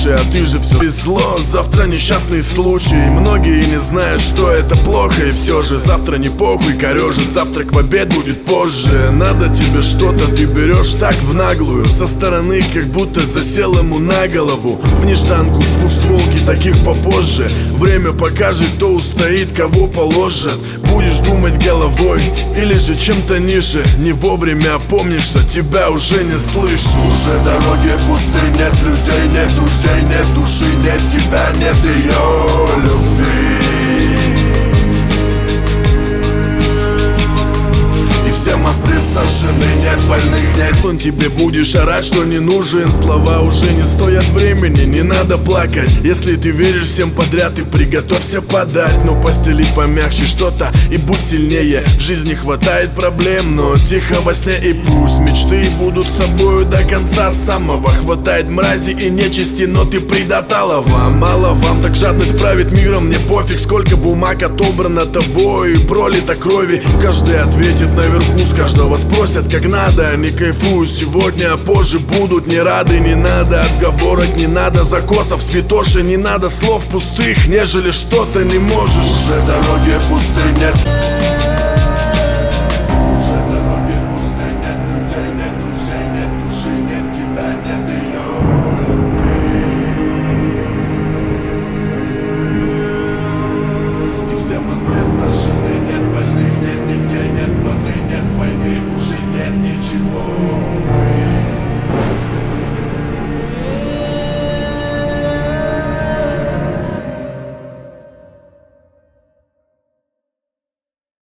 Слушай, а ты же все зло, завтра несчастный случай. Многие не знают, что это плохо, и все же завтра не похуй, корежит. Завтрак в обед будет позже. Надо тебе что-то, ты берешь так в наглую. Со стороны как будто засел ему на голову. В нежданку с двухстволки таких попозже. Время покажет, кто устоит, кого положат. Будешь думать головой или же чем-то ниже. Не вовремя опомнишься, тебя уже не слышу. Уже дороги пусты, нет людей, нет друзей, нет души, нет тебя, нет ее любви. Все мосты сожжены, нет больных, нет. Он тебе будешь орать, что не нужен. Слова уже не стоят времени, не надо плакать. Если ты веришь всем подряд, и приготовься подать. Но постелить помягче что-то и будь сильнее. В жизни хватает проблем, но тихо во сне. И пусть мечты будут с тобою до конца самого. Хватает мрази и нечисти, но ты предаталова. Мало вам, так жадность правит миром. Мне пофиг, сколько бумаг отобрано тобой и пролито крови. Каждый ответит наверху. С каждого спросят, как надо. Не кайфую сегодня, а позже будут не рады. Не надо отговорок, не надо закосов, святоши. Не надо слов пустых, нежели что-то не можешь. Уже дороги пусты, нет. Уже дороги пусты, нет людей, нет друзей, нет души, нет тебя, нет ее любви. И все мосты сожжены, нет.